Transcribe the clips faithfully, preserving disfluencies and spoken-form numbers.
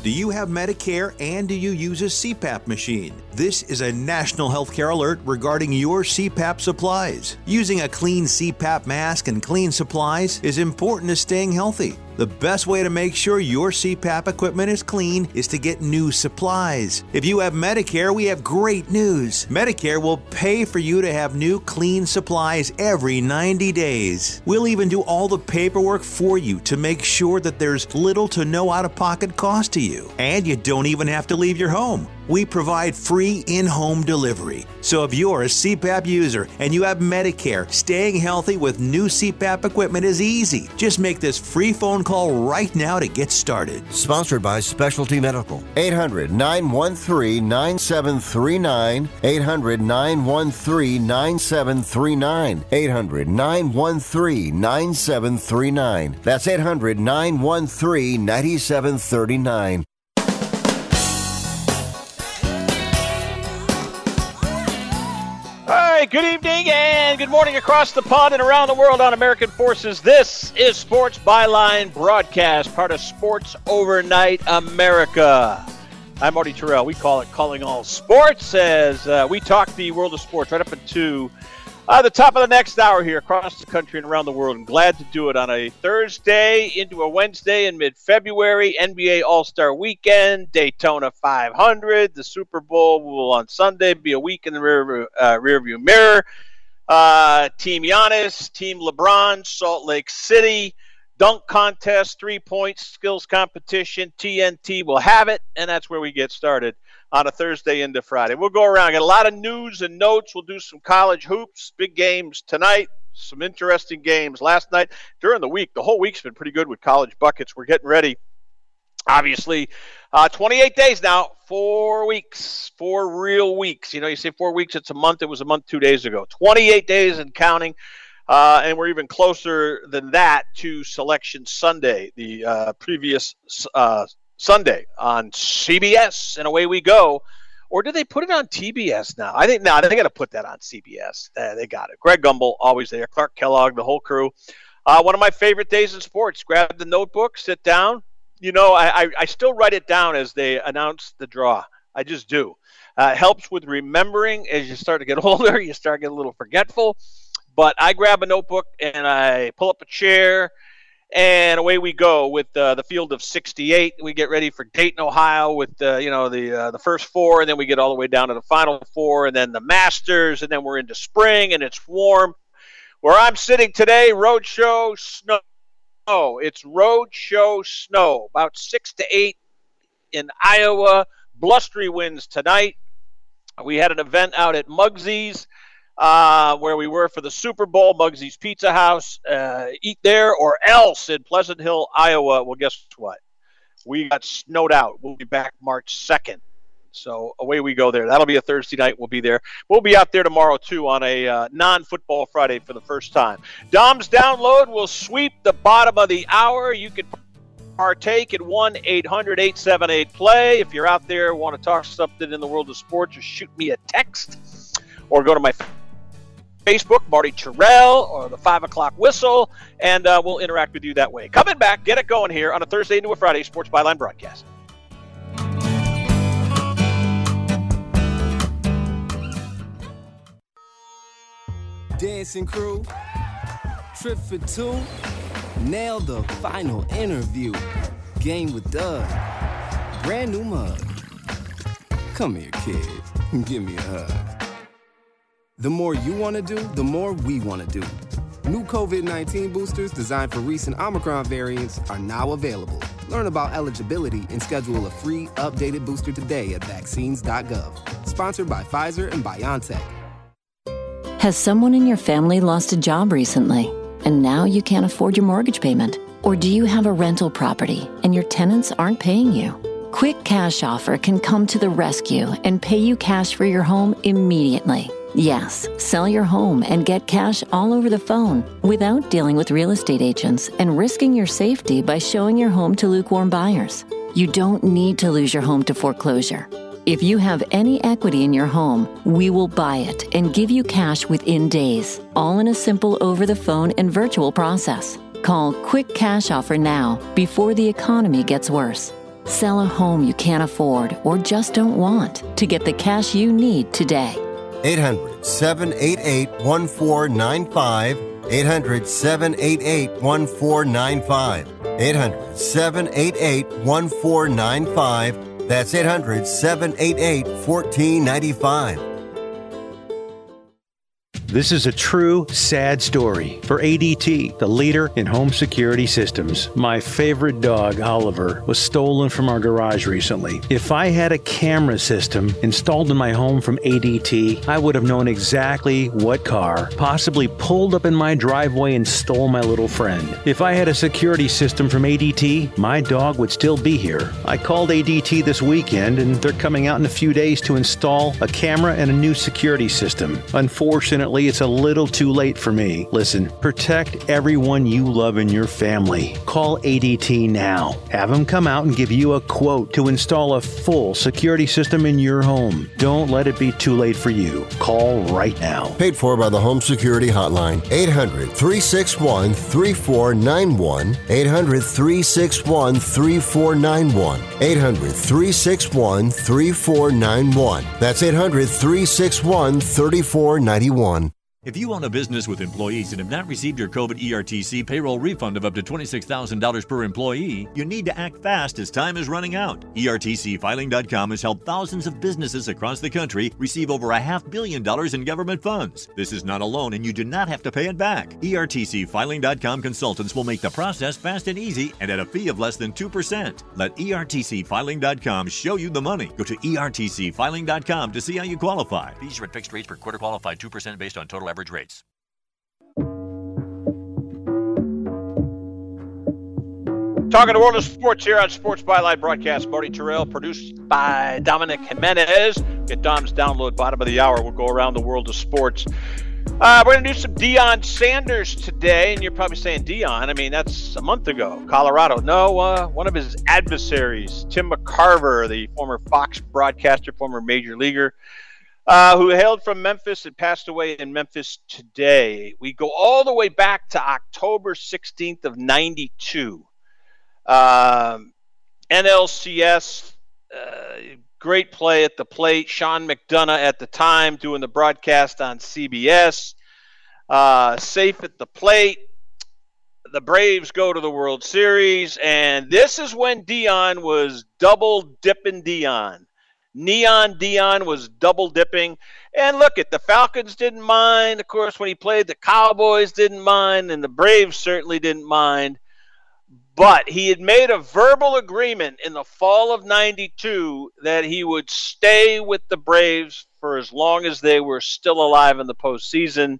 Do you have Medicare and do you use a C PAP machine? This is a national healthcare alert regarding your C PAP supplies. Using a clean C PAP mask and clean supplies is important to staying healthy. The best way to make sure your C PAP equipment is clean is to get new supplies. If you have Medicare, we have great news. Medicare will pay for you to have new clean supplies every ninety days. We'll even do all the paperwork for you to make sure that there's little to no out-of-pocket cost to you. And you don't even have to leave your home. We provide free in-home delivery. So if you're a C PAP user and you have Medicare, staying healthy with new C PAP equipment is easy. Just make this free phone call right now to get started. Sponsored by Specialty Medical. eight hundred, nine one three, nine seven three nine. eight hundred, nine one three, nine seven three nine. eight hundred, nine one three, nine seven three nine. That's eight hundred, nine one three, nine seven three nine. Good evening and good morning across the pond and around the world on American Forces. This is Sports Byline Broadcast, part of Sports Overnight America. I'm Marty Terrell. We call it Calling All Sports as uh, we talk the world of sports right up into uh, the top of the next hour here across the country and around the world. I'm glad to do it on a Thursday into a Wednesday in mid-February, N B A All-Star Weekend, Daytona five hundred, the Super Bowl will on Sunday be a week in the rear, uh, rearview mirror. Uh, Team Giannis, Team LeBron, Salt Lake City, dunk contest, three-point skills competition, T N T will have it, and that's where we get started on a Thursday into Friday. We'll go around, get a lot of news and notes. We'll do some college hoops, big games tonight, some interesting games last night. During the week, the whole week's been pretty good with college buckets. We're getting ready. Obviously, uh, twenty-eight days now, four weeks, four real weeks. You know, you say four weeks, it's a month. It was a month two days ago. twenty-eight days and counting. Uh, and we're even closer than that to Selection Sunday, the uh, previous uh, Sunday on C B S, and away we go. Or did they put it on T B S now? I think now they got to put that on C B S. Uh, they got it. Greg Gumbel, always there. Clark Kellogg, the whole crew. Uh, one of my favorite days in sports. Grab the notebook, sit down. You know, I, I, I still write it down as they announce the draw. I just do. Uh, it helps with remembering as you start to get older. You start getting a little forgetful. But I grab a notebook and I pull up a chair, and away we go with uh, the field of sixty-eight. We get ready for Dayton, Ohio, with uh, you know the uh, the first four, and then we get all the way down to the final four, and then the Masters, and then we're into spring, and it's warm. Where I'm sitting today, roadshow snow. It's roadshow snow, about six to eight in Iowa. Blustery winds tonight. We had an event out at Muggsy's. Uh, where we were for the Super Bowl, Muggsy's Pizza House. Uh, eat there or else in Pleasant Hill, Iowa. Well, guess what? We got snowed out. We'll be back March second. So away we go there. That'll be a Thursday night. We'll be there. We'll be out there tomorrow, too, on a uh, non-football Friday for the first time. Dom's Download will sweep the bottom of the hour. You can partake at one eight hundred eight seven eight play. If you're out there want to talk something in the world of sports, just shoot me a text or go to my Facebook, Marty Terrell, or the five o'clock whistle, and uh, we'll interact with you that way. Coming back, get it going here on a Thursday into a Friday Sports Byline Broadcast. Dancing crew, trip for two, nail the final interview. Game with Doug, brand new mug. Come here, kid, give me a hug. The more you want to do, the more we want to do. New covid nineteen boosters designed for recent Omicron variants are now available. Learn about eligibility and schedule a free, updated booster today at vaccines dot gov. Sponsored by Pfizer and BioNTech. Has someone in your family lost a job recently, and now you can't afford your mortgage payment? Or do you have a rental property and your tenants aren't paying you? Quick Cash Offer can come to the rescue and pay you cash for your home immediately. Yes, sell your home and get cash all over the phone without dealing with real estate agents and risking your safety by showing your home to lukewarm buyers. You don't need to lose your home to foreclosure. If you have any equity in your home, we will buy it and give you cash within days, all in a simple over-the-phone and virtual process. Call Quick Cash Offer now before the economy gets worse. Sell a home you can't afford or just don't want to get the cash you need today. eight hundred, seven eight eight, one four nine five. eight hundred, seven eight eight, one four nine five. eight hundred, seven eight eight, one four nine five. That's eight hundred, seven eight eight, one four nine five. This is a true, sad story for A D T, the leader in home security systems. My favorite dog, Oliver, was stolen from our garage recently. If I had a camera system installed in my home from A D T, I would have known exactly what car possibly pulled up in my driveway and stole my little friend. If I had a security system from A D T, my dog would still be here. I called A D T this weekend, and they're coming out in a few days to install a camera and a new security system. Unfortunately, it's a little too late for me. Listen, protect everyone you love in your family. Call A D T now. Have them come out and give you a quote to install a full security system in your home. Don't let it be too late for you. Call right now. Paid for by the Home Security Hotline. eight hundred, three six one, three four nine one. eight hundred, three six one, three four nine one. eight hundred, three six one, three four nine one. That's eight hundred, three six one, three four nine one. If you own a business with employees and have not received your COVID E R T C payroll refund of up to twenty-six thousand dollars per employee, you need to act fast as time is running out. E R T C filing dot com has helped thousands of businesses across the country receive over a half billion dollars in government funds. This is not a loan and you do not have to pay it back. E R T C filing dot com consultants will make the process fast and easy and at a fee of less than two percent. Let E R T C filing dot com show you the money. Go to E R T C filing dot com to see how you qualify. Fees are at fixed rates per quarter qualified, two percent based on total average rates. Talking the world of sports here on Sports Byline Broadcast. Marty Terrell, produced by Dominic Jimenez. Get Dom's download bottom of the hour. We'll go around the world of sports. Uh, we're going to do some Deion Sanders today, and you're probably saying, Deion, I mean, that's a month ago, Colorado. No, uh, one of his adversaries, Tim McCarver, the former Fox broadcaster, former major leaguer, Uh, who hailed from Memphis and passed away in Memphis today. We go all the way back to October sixteenth of ninety-two. Um, N L C S, uh, great play at the plate. Sean McDonough at the time doing the broadcast on C B S. Uh, safe at the plate. The Braves go to the World Series, and this is when Deion was double dipping Deion. Neon Deion was double dipping. And look, it the Falcons didn't mind. Of course, when he played, the Cowboys didn't mind, and the Braves certainly didn't mind. But he had made a verbal agreement in the fall of ninety-two that he would stay with the Braves for as long as they were still alive in the postseason.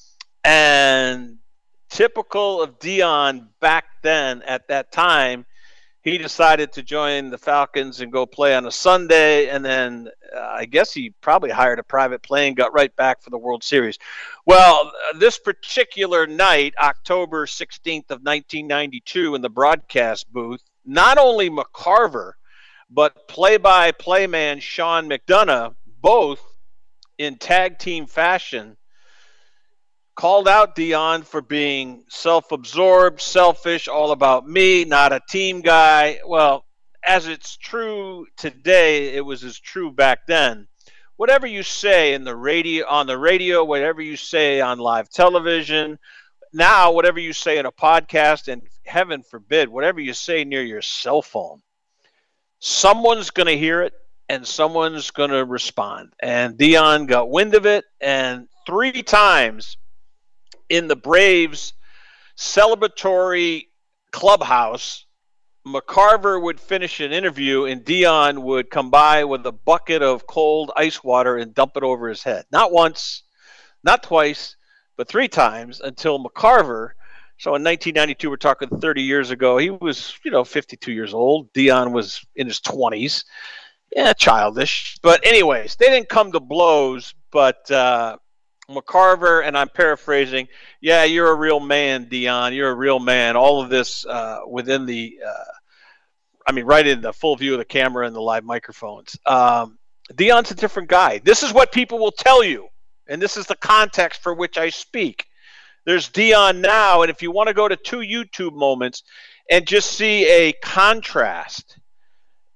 And typical of Deion back then at that time, he decided to join the Falcons and go play on a Sunday, and then uh, I guess he probably hired a private plane, got right back for the World Series. Well, uh, this particular night, October sixteenth of nineteen ninety-two, in the broadcast booth, not only McCarver, but play-by-play man Sean McDonough, both in tag team fashion, called out Deion for being self-absorbed, selfish, all about me, not a team guy. Well, as it's true today, it was as true back then. Whatever you say in the radio, on the radio, whatever you say on live television, now whatever you say in a podcast, and heaven forbid, whatever you say near your cell phone, someone's going to hear it and someone's going to respond. And Deion got wind of it, and three times in the Braves' celebratory clubhouse, McCarver would finish an interview and Deion would come by with a bucket of cold ice water and dump it over his head. Not once, not twice, but three times until McCarver. So in nineteen ninety-two, we're talking thirty years ago, he was, you know, fifty-two years old. Deion was in his twenties. Yeah, childish. But anyways, they didn't come to blows, but uh, McCarver, and I'm paraphrasing, yeah, you're a real man, Deion. You're a real man. All of this uh, within the, uh, I mean, right in the full view of the camera and the live microphones. Um, Deion's a different guy. This is what people will tell you, and this is the context for which I speak. There's Deion now, and if you want to go to two YouTube moments and just see a contrast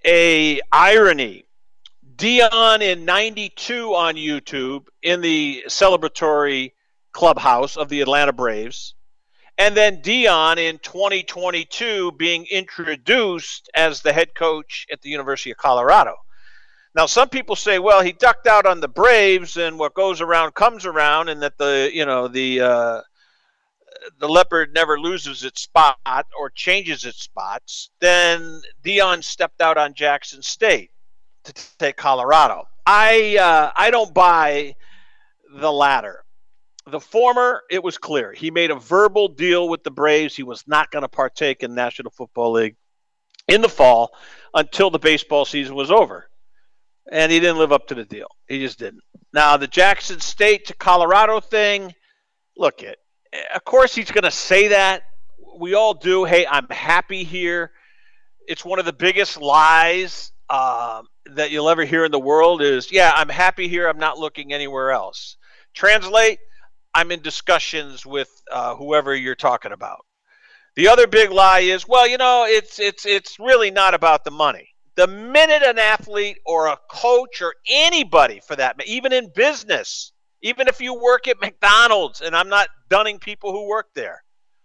a irony. Dion in ninety-two on YouTube in the celebratory clubhouse of the Atlanta Braves. And then Dion in twenty twenty-two being introduced as the head coach at the University of Colorado. Now, some people say, well, he ducked out on the Braves and what goes around comes around, and that the, you know, the, uh, the leopard never loses its spot or changes its spots. Then Dion stepped out on Jackson State to take Colorado. I uh, I don't buy the latter. The former, it was clear. He made a verbal deal with the Braves. He was not going to partake in the National Football League in the fall until the baseball season was over. And he didn't live up to the deal. He just didn't. Now, the Jackson State to Colorado thing, look, it. Of course he's going to say that. We all do. Hey, I'm happy here. It's one of the biggest lies um, that you'll ever hear in the world is, yeah, I'm happy here. I'm not looking anywhere else. Translate, I'm in discussions with uh, whoever you're talking about. The other big lie is, well, you know, it's it's it's really not about the money. The minute an athlete or a coach or anybody for that, even in business, even if you work at McDonald's, and I'm not dunning people who work there,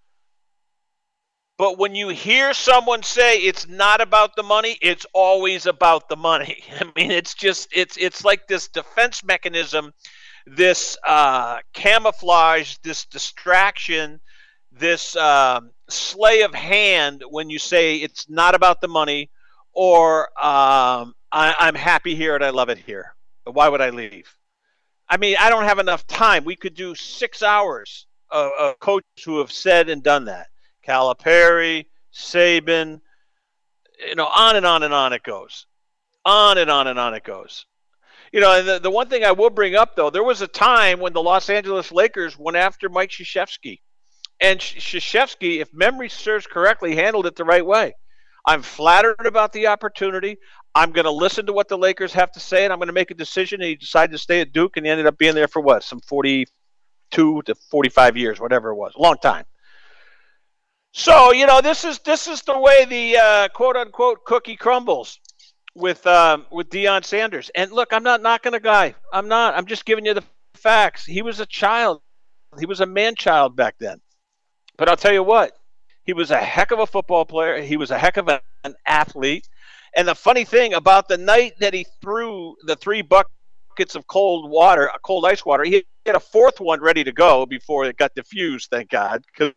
but when you hear someone say it's not about the money, it's always about the money. I mean, it's just, it's it's like this defense mechanism, this uh, camouflage, this distraction, this um, sleight of hand when you say it's not about the money, or um, I, I'm happy here and I love it here. Why would I leave? I mean, I don't have enough time. We could do six hours of, of coaches who have said and done that. Calipari, Saban, you know, on and on and on it goes. On and on and on it goes. You know, and the, the one thing I will bring up, though, there was a time when the Los Angeles Lakers went after Mike Krzyzewski. And Krzyzewski, if memory serves correctly, handled it the right way. I'm flattered about the opportunity. I'm going to listen to what the Lakers have to say, and I'm going to make a decision. And he decided to stay at Duke, and he ended up being there for what, some forty-two to forty-five years, whatever it was, a long time. So, you know, this is this is the way the uh, quote-unquote cookie crumbles with um, with Deion Sanders. And look, I'm not knocking a guy. I'm not. I'm just giving you the facts. He was a child. He was a man-child back then. But I'll tell you what, he was a heck of a football player. He was a heck of a, an athlete. And the funny thing about the night that he threw the three buckets of cold water, cold ice water, he had a fourth one ready to go before it got diffused, thank God, because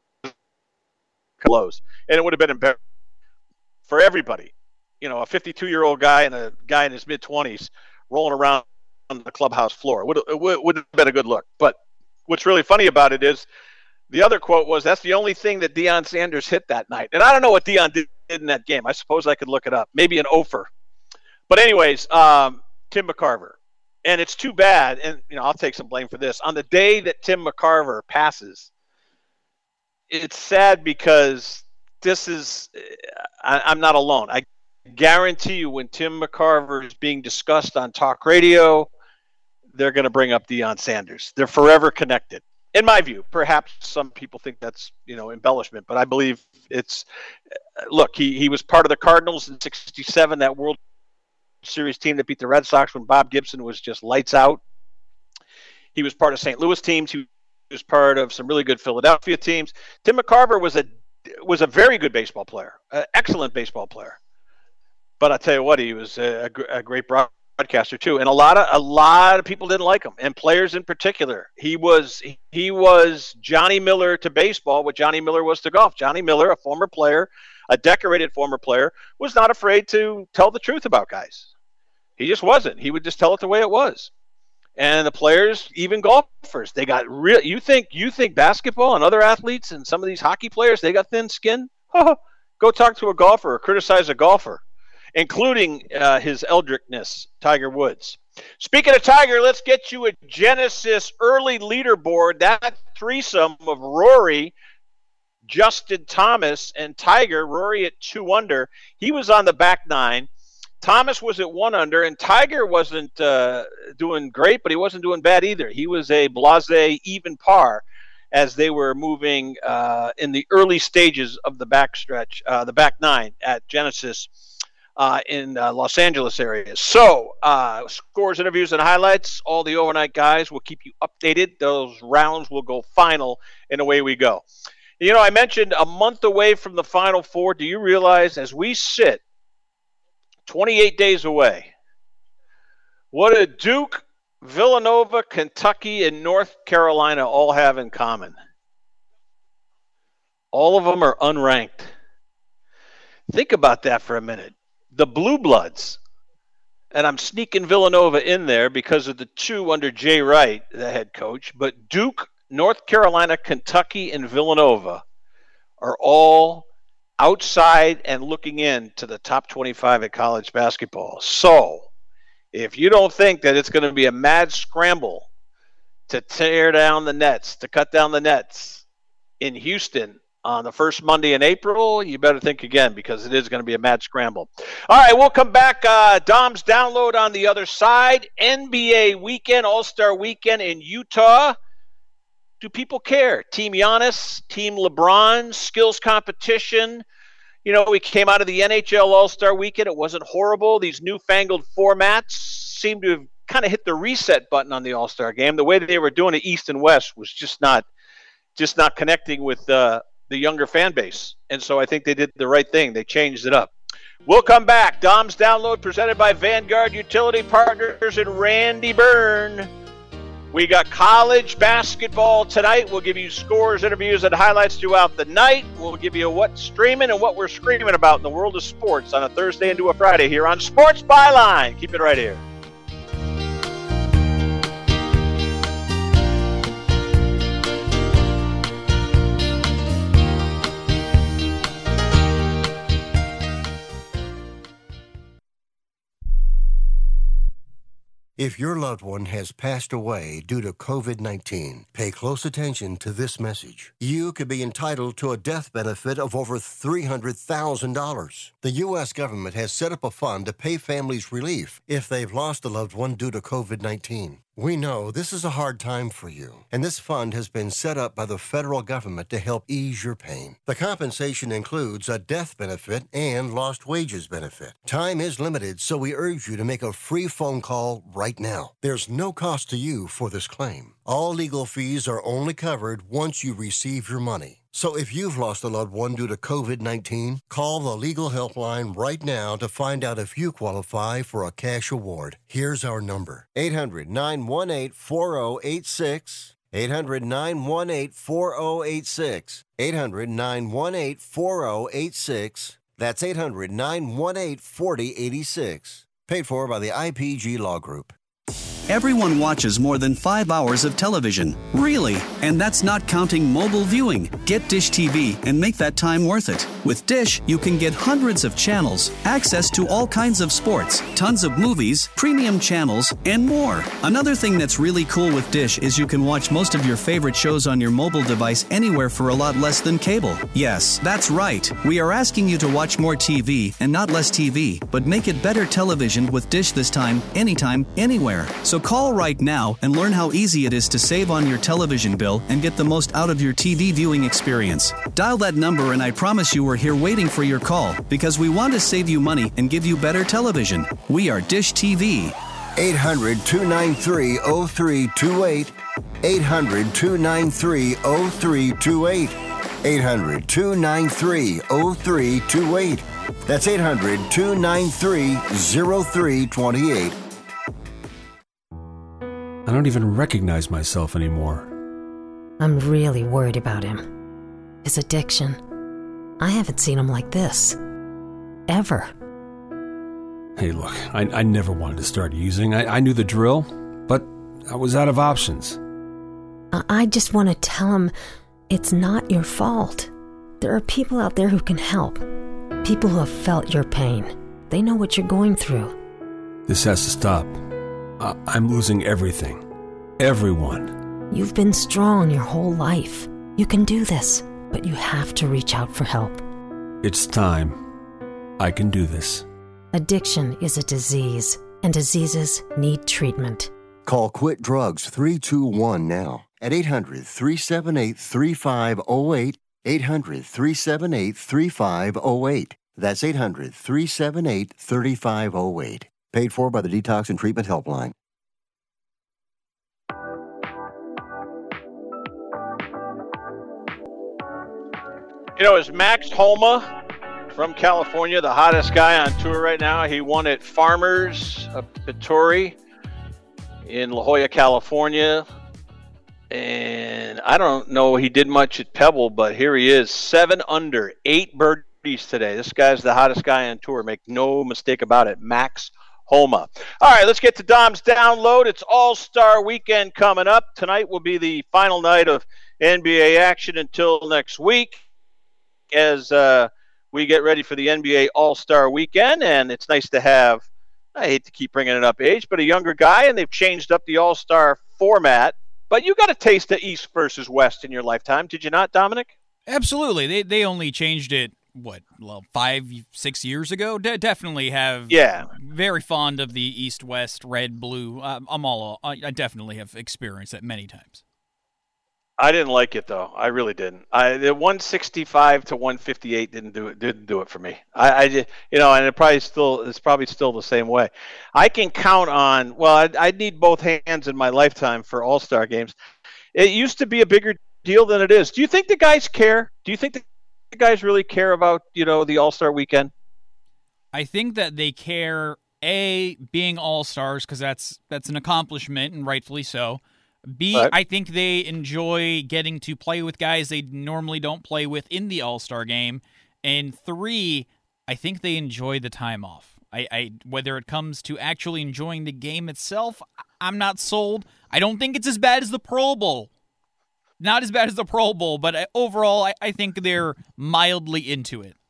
close. And it would have been embarrassing for everybody. You know, a fifty-two-year-old guy and a guy in his mid-twenties rolling around on the clubhouse floor. It would, it would have been a good look. But what's really funny about it is the other quote was, that's the only thing that Deion Sanders hit that night. And I don't know what Deion did in that game. I suppose I could look it up. Maybe an offer. But anyways, um, Tim McCarver. And it's too bad, and you know, I'll take some blame for this. On the day that Tim McCarver passes, it's sad because this is I, I'm not alone. I guarantee you when Tim McCarver is being discussed on talk radio, they're going to bring up Deion Sanders. They're forever connected. In my view, perhaps some people think that's, you know, embellishment, but I believe it's look, he, he was part of the Cardinals in sixty-seven, that World Series team that beat the Red Sox when Bob Gibson was just lights out. He was part of Saint Louis teams. He was part of some really good Philadelphia teams. Tim McCarver was a was a very good baseball player, an excellent baseball player. But I'll tell you what, he was a, a great broadcaster too, and a lot of a lot of people didn't like him, and players in particular. He was he was Johnny Miller to baseball, what Johnny Miller was to golf. Johnny Miller, a former player, a decorated former player, was not afraid to tell the truth about guys. He just wasn't. He would just tell it the way it was. And the players, even golfers, they got real. You think you think basketball and other athletes and some of these hockey players, they got thin skin? Go talk to a golfer or criticize a golfer, including uh, his eldritchness, Tiger Woods. Speaking of Tiger, let's get you a Genesis early leaderboard. That threesome of Rory, Justin Thomas, and Tiger. Rory at two under. He was on the back nine. Thomas was at one under, and Tiger wasn't uh, doing great, but he wasn't doing bad either. He was a blasé even par as they were moving uh, in the early stages of the backstretch, uh, the back nine at Genesis. uh, in uh, Los Angeles area. So, uh, scores, interviews, and highlights. All the overnight guys will keep you updated. Those rounds will go final, and away we go. You know, I mentioned a month away from the Final Four. Do you realize as we sit twenty-eight days away, what a Duke, Villanova, Kentucky, and North Carolina all have in common? All of them are unranked. Think about that for a minute. The Blue Bloods, and I'm sneaking Villanova in there because of the two under Jay Wright, the head coach, but Duke, North Carolina, Kentucky, and Villanova are all outside and looking in to the top twenty-five at college basketball. So, if you don't think that it's going to be a mad scramble to tear down the nets, to cut down the nets in Houston on the first Monday in April, you better think again, because it is going to be a mad scramble. All right, we'll come back. Uh, Dom's Download on the other side. N B A weekend, All-Star weekend in Utah. Do people care? Team Giannis, Team LeBron, skills competition. You know, we came out of the N H L All-Star weekend. It wasn't horrible. These newfangled formats seem to have kind of hit the reset button on the All-Star game. The way that they were doing it East and West was just not just not connecting with uh, the younger fan base. And so I think they did the right thing. They changed it up. We'll come back. Dom's Download presented by Vanguard Utility Partners and Randy Byrne. We got college basketball tonight. We'll give you scores, interviews, and highlights throughout the night. We'll give you what's streaming and what we're screaming about in the world of sports on a Thursday into a Friday here on Sports Byline. Keep it right here. If your loved one has passed away due to covid nineteen, pay close attention to this message. You could be entitled to a death benefit of over three hundred thousand dollars. The U S government has set up a fund to pay families relief if they've lost a loved one due to covid nineteen. We know this is a hard time for you, and this fund has been set up by the federal government to help ease your pain. The compensation includes a death benefit and lost wages benefit. Time is limited, so we urge you to make a free phone call right now. There's no cost to you for this claim. All legal fees are only covered once you receive your money. So if you've lost a loved one due to covid nineteen, call the legal helpline right now to find out if you qualify for a cash award. Here's our number: eight hundred, nine one eight, four oh eight six. eight hundred, nine one eight, four oh eight six. eight hundred, nine one eight, four oh eight six. That's eight hundred, nine one eight, four oh eight six. Paid for by the I P G Law Group. Everyone watches more than five hours of television. Really? And that's not counting mobile viewing. Get Dish T V and make that time worth it. With Dish, you can get hundreds of channels, access to all kinds of sports, tons of movies, premium channels, and more. Another thing that's really cool with Dish is you can watch most of your favorite shows on your mobile device anywhere for a lot less than cable. Yes, that's right. We are asking you to watch more T V and not less T V, but make it better television with Dish this time, anytime, anywhere. So call right now and learn how easy it is to save on your television bill and get the most out of your T V viewing experience. Dial that number and I promise you we're here waiting for your call because we want to save you money and give you better television. We are Dish T V. eight hundred, two nine three, oh three two eight. eight hundred, two nine three, oh three two eight. eight hundred, two nine three, oh three two eight. That's eight hundred, two nine three, oh three two eight. I don't even recognize myself anymore. I'm really worried about him. His addiction. I haven't seen him like this. Ever. Hey, look, I, I never wanted to start using. I, I knew the drill, but I was out of options. I, I just want to tell him it's not your fault. There are people out there who can help. People who have felt your pain. They know what you're going through. This has to stop. I, I'm losing everything. Everyone. You've been strong your whole life. You can do this, but you have to reach out for help. It's time. I can do this. Addiction is a disease, and diseases need treatment. Call Quit Drugs three two one now at eight hundred, three seven eight, three five oh eight, eight hundred, three seven eight, three five oh eight. That's eight hundred, three seven eight, three five zero eight. Paid for by the Detox and Treatment Helpline. You know, is Max Homa from California the hottest guy on tour right now? He won at Farmers up at Torrey in La Jolla, California. And I don't know he did much at Pebble, but here he is, seven under, eight birdies today. This guy's the hottest guy on tour. Make no mistake about it. Max Homa. All right, let's get to Dom's Download. It's All-Star Weekend coming up. Tonight will be the final night of N B A action until next week as uh, we get ready for the N B A All-Star Weekend. And it's nice to have, I hate to keep bringing it up age, but a younger guy, and they've changed up the All-Star format. But you got a taste of East versus West in your lifetime, did you not, Dominic? Absolutely. They they only changed it, what, well, five, six years ago? De- definitely have. Yeah. Very fond of the East-West, red, blue. Um, I'm all. I definitely have experienced it many times. I didn't like it though. I really didn't. I the one sixty-five to one fifty-eight didn't do it. Didn't do it for me. I, I just, you know, and it probably still it's probably still the same way. I can count on. Well, I I need both hands in my lifetime for All-Star games. It used to be a bigger deal than it is. Do you think the guys care? Do you think the guys really care about, you know, the All-Star weekend? I think that they care. A, being All-Stars, because that's that's an accomplishment, and rightfully so. B, right. I think they enjoy getting to play with guys they normally don't play with in the All-Star game. And three, I think they enjoy the time off. I, I whether it comes to actually enjoying the game itself, I'm not sold. I don't think it's as bad as the Pro Bowl. Not as bad as the Pro Bowl, but overall, I, I think they're mildly into it.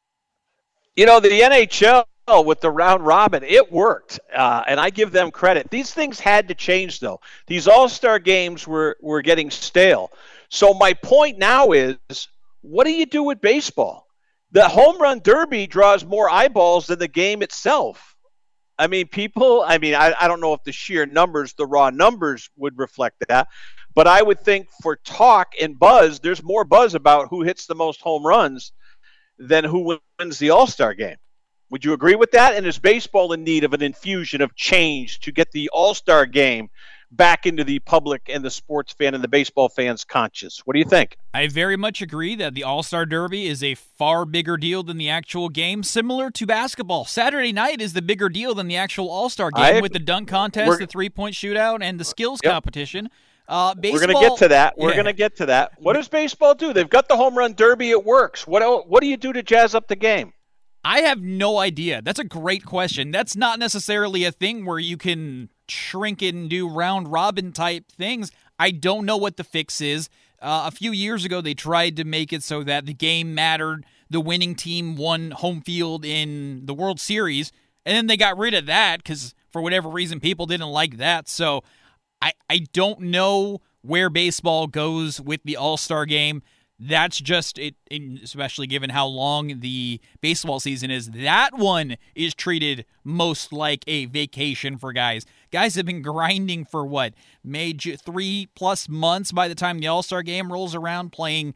You know, the N H L with the round robin, it worked, uh, and I give them credit. These things had to change, though. These All-Star games were, were getting stale. So my point now is, what do you do with baseball? The home run derby draws more eyeballs than the game itself. I mean, people, I mean, I, I don't know if the sheer numbers, the raw numbers would reflect that, but I would think for talk and buzz, there's more buzz about who hits the most home runs than who wins the All-Star game. Would you agree with that? And is baseball in need of an infusion of change to get the All-Star game back into the public and the sports fan and the baseball fans' conscious? What do you think? I very much agree that the All-Star Derby is a far bigger deal than the actual game, similar to basketball. Saturday night is the bigger deal than the actual All-Star game I, with the dunk contest, the three-point shootout, and the skills yep. competition. Uh, baseball, We're going to get to that. We're yeah. going to get to that. What does baseball do? They've got the home run derby. It works. What What do you do to jazz up the game? I have no idea. That's a great question. That's not necessarily a thing where you can shrink it and do round-robin type things. I don't know what the fix is. Uh, a few years ago, they tried to make it so that the game mattered. The winning team won home field in the World Series, and then they got rid of that because, for whatever reason, people didn't like that. So I, I don't know where baseball goes with the All-Star game. That's just it, especially given how long the baseball season is. That one is treated most like a vacation for guys. Guys have been grinding for what, maybe three plus months by the time the All-Star game rolls around, playing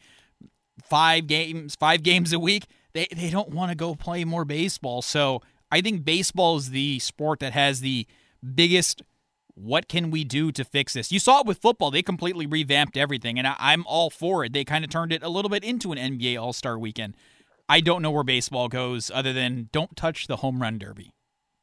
five games, five games a week. They they don't want to go play more baseball. So I think baseball is the sport that has the biggest. What can we do to fix this? You saw it with football. They completely revamped everything, and I, I'm all for it. They kind of turned it a little bit into an N B A All-Star Weekend. I don't know where baseball goes other than don't touch the home run derby.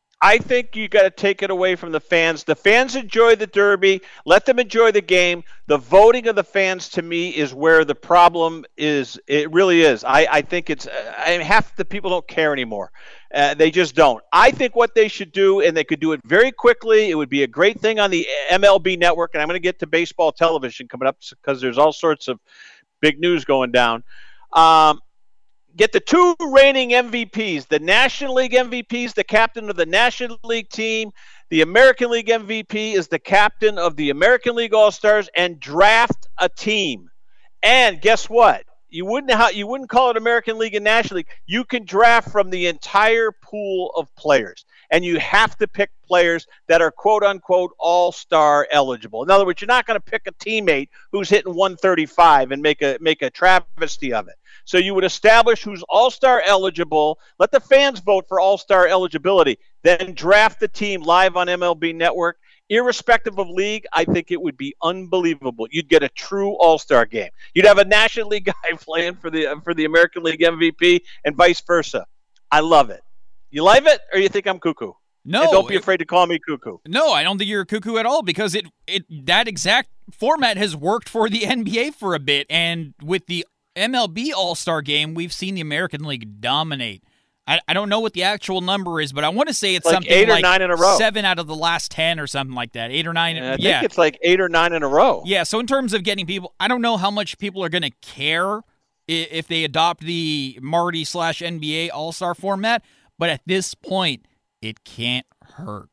I think you got to take it away from the fans. The fans enjoy the derby. Let them enjoy the game. The voting of the fans, to me, is where the problem is. It really is. I, I think it's I mean, half the people don't care anymore. Uh, they just don't. I think what they should do, and they could do it very quickly, it would be a great thing on the M L B network, and I'm going to get to baseball television coming up because there's all sorts of big news going down. Um, Get the two reigning M V Ps, the National League M V P is the captain of the National League team. The American League M V P is the captain of the American League All-Stars, and draft a team. And guess what? You wouldn't ha- you wouldn't call it American League and National League. You can draft from the entire pool of players, and you have to pick players that are quote-unquote all-star eligible. In other words, you're not going to pick a teammate who's hitting one thirty-five and make a make a travesty of it. So you would establish who's all-star eligible, let the fans vote for all-star eligibility, then draft the team live on M L B Network. Irrespective of league, I think it would be unbelievable. You'd get a true all-star game. You'd have a National League guy playing for the for the American League M V P and vice versa. I love it. You like it, or you think I'm cuckoo? No. And don't be afraid to call me cuckoo. No, I don't think you're cuckoo at all, because it it that exact format has worked for the N B A for a bit, and with the M L B All-Star Game, we've seen the American League dominate. I, I don't know what the actual number is, but I want to say it's like something eight or like nine in a row. seven out of the last ten or something like that. Eight or nine. Yeah, I yeah. think it's like eight or nine in a row. Yeah, so in terms of getting people, I don't know how much people are going to care if they adopt the Marty slash N B A All-Star format, but at this point, it can't hurt.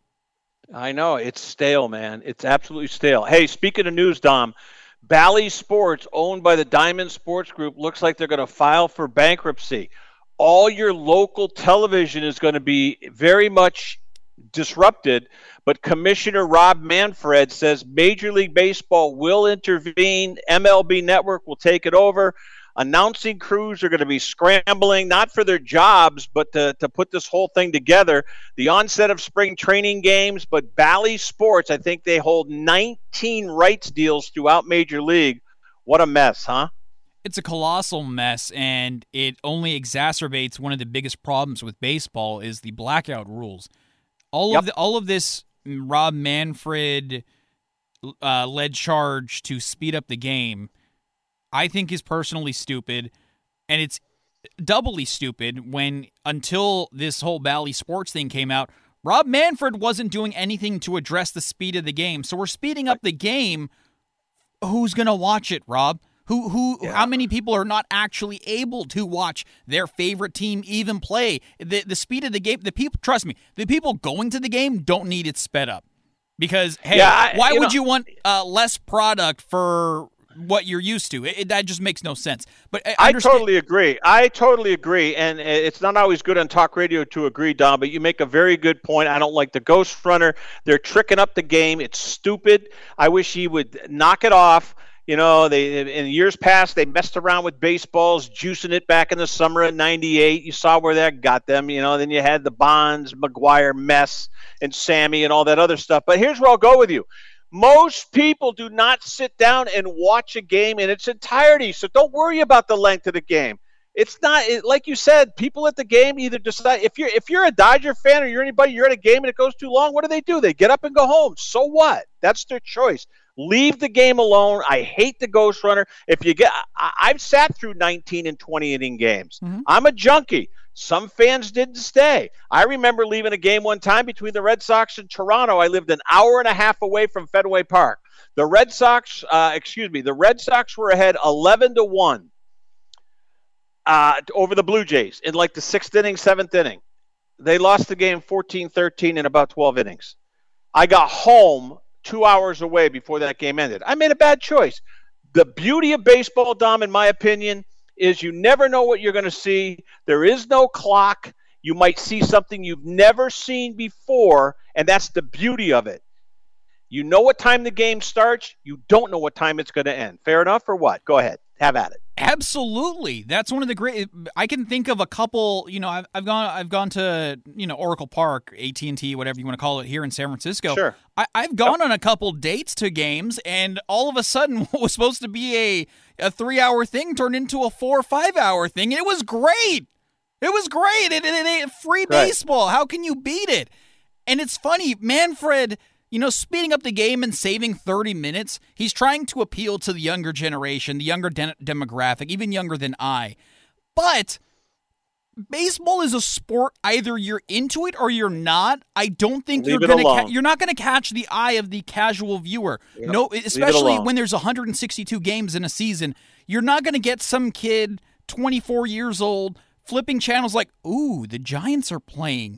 I know. It's stale, man. It's absolutely stale. Hey, speaking of news, Dom, Bally Sports, owned by the Diamond Sports Group, looks like they're going to file for bankruptcy. All your local television is going to be very much disrupted, but Commissioner Rob Manfred says Major League Baseball will intervene. M L B Network will take it over. Announcing crews are going to be scrambling, not for their jobs, but to, to put this whole thing together. The onset of spring training games, but Bally Sports, I think they hold nineteen rights deals throughout Major League. What a mess, huh? It's a colossal mess, and it only exacerbates one of the biggest problems with baseball is the blackout rules. All Yep. of the, all of this Rob Manfred uh, led charge to speed up the game, I think is personally stupid, and it's doubly stupid when, until this whole Bally Sports thing came out, Rob Manfred wasn't doing anything to address the speed of the game. So we're speeding up the game. Who's going to watch it, Rob? Who, who, yeah. How many people are not actually able to watch their favorite team even play? The the speed of the game, the people, trust me, the people going to the game don't need it sped up. Because, hey, yeah, I, why you would know, you want uh, less product for what you're used to? It, it, that just makes no sense. But I, I understand- totally agree. I totally agree. And it's not always good on talk radio to agree, Don, but you make a very good point. I don't like the Ghost Runner. They're tricking up the game. It's stupid. I wish he would knock it off. You know, they in years past, they messed around with baseballs, juicing it back in the summer of ninety-eight. You saw where that got them. You know, then you had the Bonds, McGuire mess, and Sammy and all that other stuff. But here's where I'll go with you. Most people do not sit down and watch a game in its entirety, so don't worry about the length of the game. It's not it, like you said. People at the game either decide if you're if you're a Dodger fan or you're anybody, you're at a game and it goes too long. What do they do? They get up and go home. So what? That's their choice. Leave the game alone. I hate the Ghost Runner. If you get, I, I've sat through nineteen and twenty inning games. Mm-hmm. I'm a junkie. Some fans didn't stay. I remember leaving a game one time between the Red Sox and Toronto. I lived an hour and a half away from Fenway Park. The Red Sox, uh, excuse me, the Red Sox were ahead eleven to one uh, over the Blue Jays in like the sixth inning, seventh inning. They lost the game fourteen thirteen in about twelve innings. I got home two hours away before that game ended. I made a bad choice. The beauty of baseball, Dom, in my opinion, is you never know what you're going to see. There is no clock. You might see something you've never seen before, and that's the beauty of it. You know what time the game starts. You don't know what time it's going to end. Fair enough or what? Go ahead. Have at it. Absolutely. That's one of the great. I can think of a couple. You know, I've, I've gone. I've gone to you know Oracle Park, A T and T, whatever you want to call it, here in San Francisco. Sure. I, I've gone yep. on a couple dates to games, and all of a sudden, what was supposed to be a a three hour thing turned into a four or five hour thing. It was great. It was great. It, it, it, free right. baseball. How can you beat it? And it's funny, Manfred. You know, speeding up the game and saving thirty minutes, he's trying to appeal to the younger generation, the younger de- demographic, even younger than I. But baseball is a sport, either you're into it or you're not. I don't think Leave you're going to ca- you're not going to catch the eye of the casual viewer. Yep. No, especially when there's one hundred sixty-two games in a season. You're not going to get some kid, twenty-four years old, flipping channels like, "Ooh, the Giants are playing.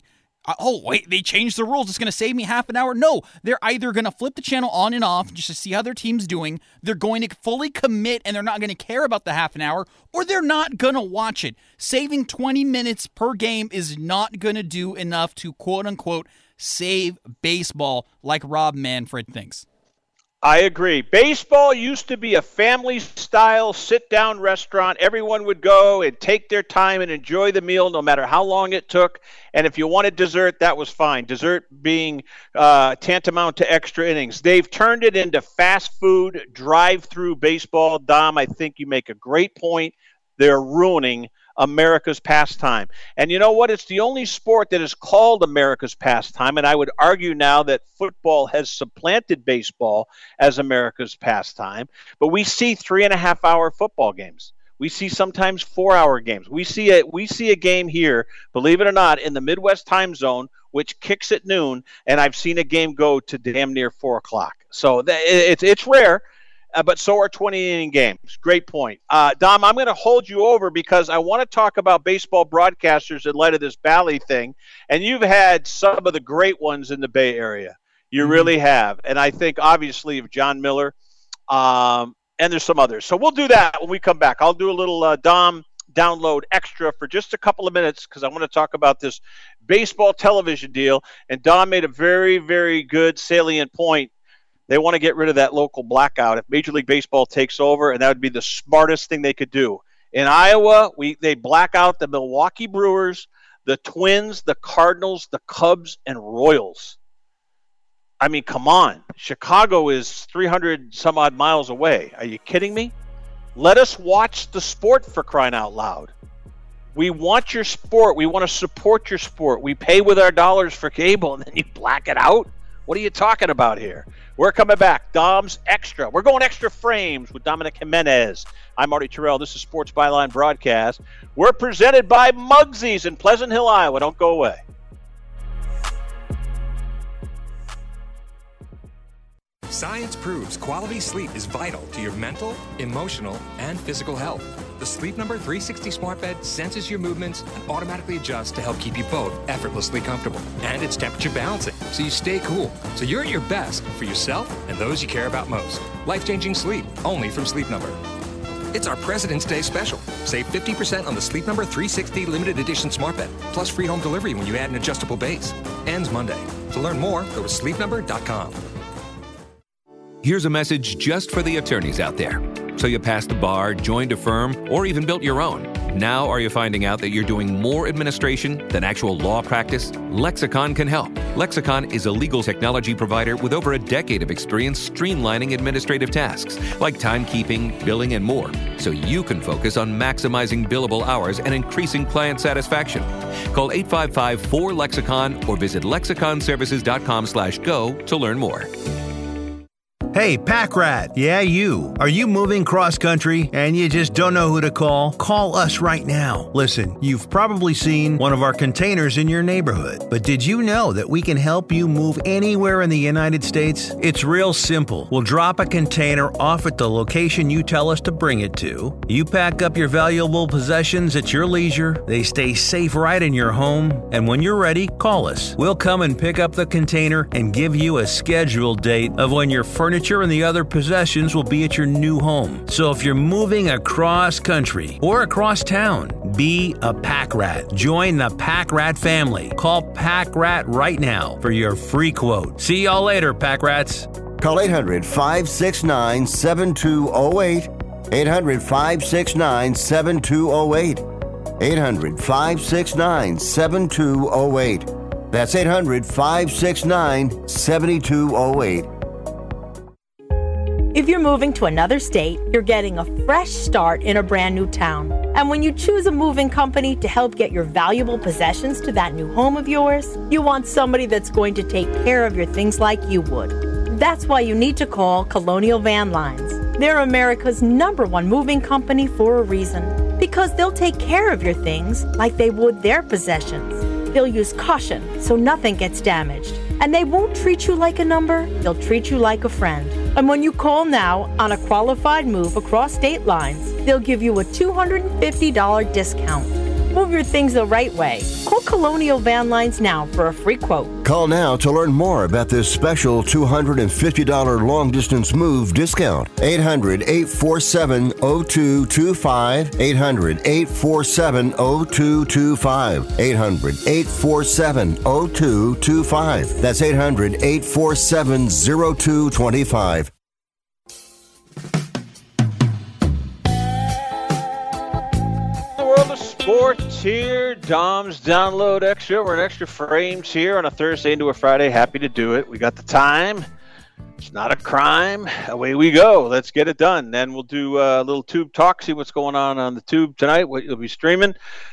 oh, wait, they changed the rules. It's going to save me half an hour. No, they're either going to flip the channel on and off just to see how their team's doing. They're going to fully commit and they're not going to care about the half an hour, or they're not going to watch it. Saving twenty minutes per game is not going to do enough to quote unquote save baseball like Rob Manfred thinks. I agree. Baseball used to be a family-style sit-down restaurant. Everyone would go and take their time and enjoy the meal no matter how long it took. And if you wanted dessert, that was fine. Dessert being uh, tantamount to extra innings. They've turned it into fast food, drive-through baseball. Dom, I think you make a great point. They're ruining America's pastime. And you know what? It's the only sport that is called America's pastime, and I would argue now that football has supplanted baseball as America's pastime. But we see three and a half hour football games. We see sometimes four hour games. We see a, we see a game here, believe it or not, in the Midwest time zone, which kicks at noon, and I've seen a game go to damn near four o'clock. So th- it's it's rare. Uh, but so are twenty-inning games. Great point. Uh, Dom, I'm going to hold you over because I want to talk about baseball broadcasters in light of this Bally thing. And you've had some of the great ones in the Bay Area. You mm-hmm. really have. And I think, obviously, of John Miller, um, and there's some others. So we'll do that when we come back. I'll do a little uh, Dom download extra for just a couple of minutes because I want to talk about this baseball television deal. And Dom made a very, very good salient point. They want to get rid of that local blackout if Major League Baseball takes over, and that would be the smartest thing they could do. In Iowa, we they black out the Milwaukee Brewers, the Twins, the Cardinals, the Cubs, and Royals. I mean, come on. Chicago is three hundred some odd miles away. Are you kidding me? Let us watch the sport, for crying out loud. We want your sport. We want to support your sport. We pay with our dollars for cable, and then you black it out? What are you talking about here? We're coming back. Dom's Extra. We're going extra frames with Dominic Jimenez. I'm Marty Terrell. This is Sports Byline Broadcast. We're presented by Mugsy's in Pleasant Hill, Iowa. Don't go away. Science proves quality sleep is vital to your mental, emotional, and physical health. The Sleep Number three sixty smart bed senses your movements and automatically adjusts to help keep you both effortlessly comfortable. And it's temperature balancing, so you stay cool. So you're at your best for yourself and those you care about most. Life-changing sleep, only from Sleep Number. It's our President's Day special. Save fifty percent on the Sleep Number three sixty limited edition smart bed, plus free home delivery when you add an adjustable base. Ends Monday. To learn more, go to sleep number dot com. Here's a message just for the attorneys out there. So you passed the bar, joined a firm, or even built your own. Now are you finding out that you're doing more administration than actual law practice? Lexicon can help. Lexicon is a legal technology provider with over a decade of experience streamlining administrative tasks like timekeeping, billing, and more, so you can focus on maximizing billable hours and increasing client satisfaction. Call eight five five, four, lexicon or visit lexicon services dot com slash go to learn more. Hey, Pack Rat. Yeah, you. Are you moving cross-country and you just don't know who to call? Call us right now. Listen, you've probably seen one of our containers in your neighborhood, but did you know that we can help you move anywhere in the United States? It's real simple. We'll drop a container off at the location you tell us to bring it to. You pack up your valuable possessions at your leisure. They stay safe right in your home. And when you're ready, call us. We'll come and pick up the container and give you a scheduled date of when your furniture and the other possessions will be at your new home. So if you're moving across country or across town, be a Pack Rat. Join the Pack Rat family. Call Pack Rat right now for your free quote. See y'all later, Pack Rats. Call eight hundred, five six nine, seven two zero eight. eight hundred, five six nine, seven two zero eight. eight hundred, five six nine, seven two zero eight. That's eight hundred, five six nine, seven two zero eight. If you're moving to another state, you're getting a fresh start in a brand new town. And when you choose a moving company to help get your valuable possessions to that new home of yours, you want somebody that's going to take care of your things like you would. That's why you need to call Colonial Van Lines. They're America's number one moving company for a reason. Because they'll take care of your things like they would their possessions. They'll use caution so nothing gets damaged. And they won't treat you like a number, they'll treat you like a friend. And when you call now on a qualified move across state lines, they'll give you a two hundred fifty dollars discount. Move your things the right way. Call Colonial Van Lines now for a free quote. Call now to learn more about this special two hundred fifty dollars long-distance move discount. eight hundred, eight four seven, zero two two five. eight hundred, eight four seven, zero two two five. eight hundred, eight four seven, zero two two five. That's eight hundred, eight four seven, zero two two five. World of sports here. Dom's Download Extra. We're in Extra Frames here on a Thursday into a Friday. Happy to do it. We got the time. It's not a crime. Away we go. Let's get it done. Then we'll do a little tube talk, see what's going on on the tube tonight, what you'll be streaming.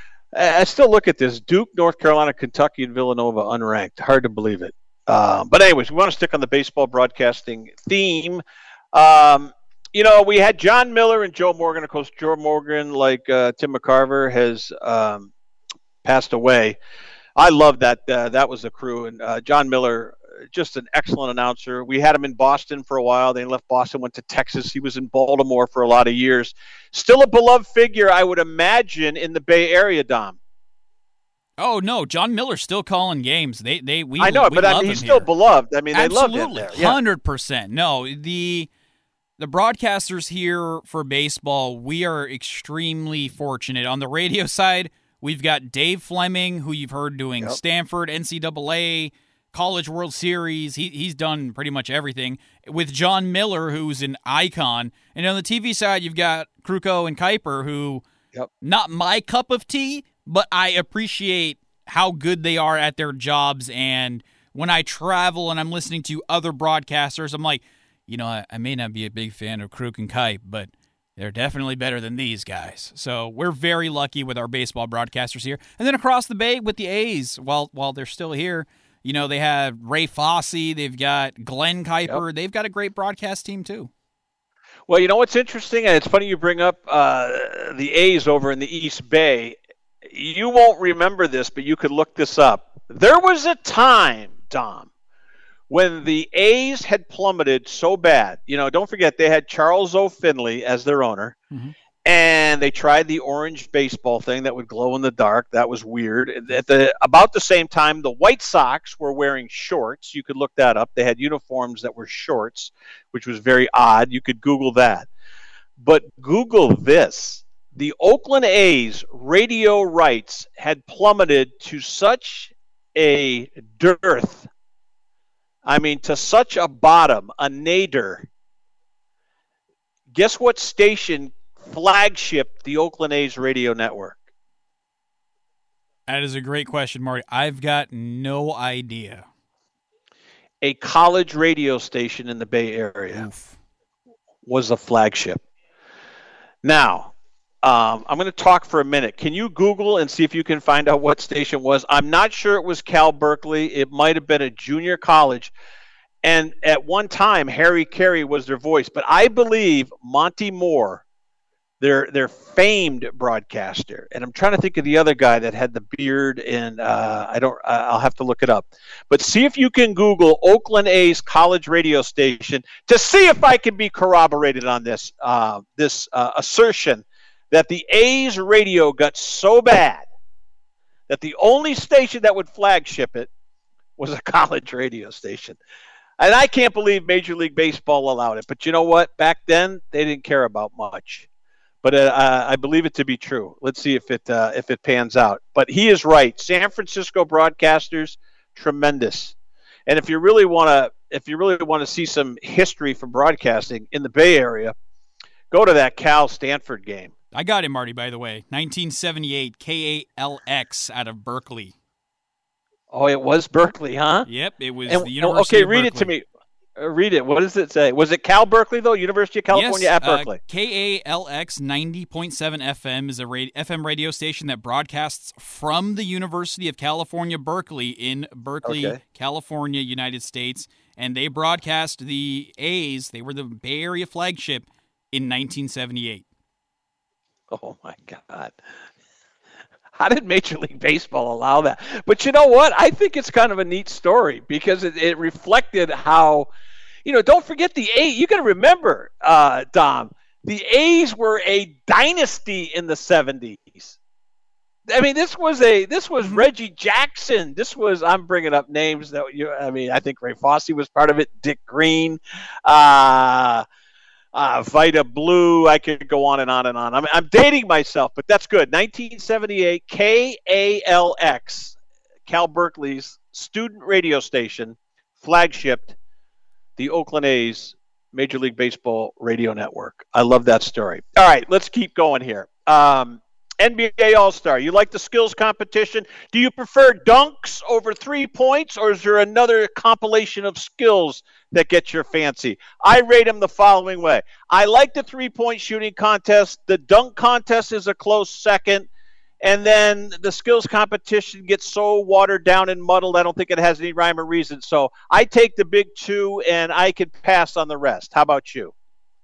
I still look at this. Duke, North Carolina, Kentucky, and Villanova unranked. Hard to believe it. Uh, but anyways, we want to stick on the baseball broadcasting theme. Um, You know, we had John Miller and Joe Morgan. Of course, Joe Morgan, like uh, Tim McCarver, has um, passed away. I love that. Uh, that was the crew. And uh, John Miller, just an excellent announcer. We had him in Boston for a while. Then he left Boston, went to Texas. He was in Baltimore for a lot of years. Still a beloved figure, I would imagine, in the Bay Area, Dom. Oh, no, John Miller's still calling games. They, they, we, I know, we but love I mean, he's him still here. beloved. I mean, they Absolutely. love him there. one hundred percent. No, the... The broadcasters here for baseball, we are extremely fortunate. On the radio side, we've got Dave Fleming, who you've heard doing yep. Stanford, N C double A, College World Series. He, he's done pretty much everything. With John Miller, who's an icon. And on the T V side, you've got Krukow and Kuiper, who, yep. not my cup of tea, but I appreciate how good they are at their jobs. And when I travel and I'm listening to other broadcasters, I'm like, you know, I, I may not be a big fan of Kruk and Kipe, but they're definitely better than these guys. So we're very lucky with our baseball broadcasters here. And then across the bay with the A's, while while they're still here, you know, they have Ray Fosse, they've got Glenn Kuiper. Yep. They've got a great broadcast team too. Well, you know what's interesting, and it's funny you bring up uh, the A's over in the East Bay. You won't remember this, but you could look this up. There was a time, Dom, when the A's had plummeted so bad. You know, don't forget, they had Charles O. Finley as their owner, mm-hmm. and they tried the orange baseball thing that would glow in the dark. That was weird. At the about the same time, the White Sox were wearing shorts. You could look that up. They had uniforms that were shorts, which was very odd. You could Google that. But Google this. The Oakland A's radio rights had plummeted to such a dearth. I mean, to such a bottom, a nadir. Guess what station flagship the Oakland A's radio network? That is a great question, Marty. I've got no idea. A college radio station in the Bay Area Oof. was a flagship. Now, Um, I'm going to talk for a minute. Can you Google and see if you can find out what station it was? I'm not sure it was Cal Berkeley. It might have been a junior college. And at one time, Harry Carey was their voice. But I believe Monty Moore, their their famed broadcaster, and I'm trying to think of the other guy that had the beard, and uh, I don't. Uh, I'll have to look it up. But see if you can Google Oakland A's college radio station to see if I can be corroborated on this uh, this uh, assertion that the A's radio got so bad that the only station that would flagship it was a college radio station. And I can't believe Major League Baseball allowed it. But you know what? Back then, they didn't care about much. But uh, I believe it to be true. Let's see if it uh, if it pans out. But he is right. San Francisco broadcasters, tremendous. And if you really want to, if you really want to see some history from broadcasting in the Bay Area, go to that Cal Stanford game. I got it, Marty, by the way. nineteen seventy-eight, K A L X out of Berkeley. Oh, it was Berkeley, huh? Yep, it was and, the University okay, of read Berkeley. it to me. Uh, read it. What does it say? Was it Cal Berkeley, though? University of California yes, at Berkeley? Uh, K A L X ninety point seven F M is a ra- F M radio station that broadcasts from the University of California, Berkeley, in Berkeley, okay. California, United States. And they broadcast the A's. They were the Bay Area flagship in nineteen seventy-eight. Oh, my God. How did Major League Baseball allow that? But you know what? I think it's kind of a neat story because it, it reflected how, you know, don't forget the A's. You got to remember, uh, Dom, the A's were a dynasty in the seventies. I mean, this was a this was Reggie Jackson. This was I'm bringing up names that you. I mean, I think Ray Fosse was part of it. Dick Green, uh, uh, Vita Blue. I could go on and on and on. I'm I'm dating myself, but that's good. nineteen seventy-eight, K A L X, Cal Berkeley's student radio station, flagshipped the Oakland A's Major League Baseball radio network. I love that story. All right, let's keep going here. Um, N B A All-Star, you like the skills competition? Do you prefer dunks over three points, or is there another compilation of skills that gets your fancy? I rate them the following way. I like the three-point shooting contest. The dunk contest is a close second. And then the skills competition gets so watered down and muddled, I don't think it has any rhyme or reason. So I take the big two, and I could pass on the rest. How about you?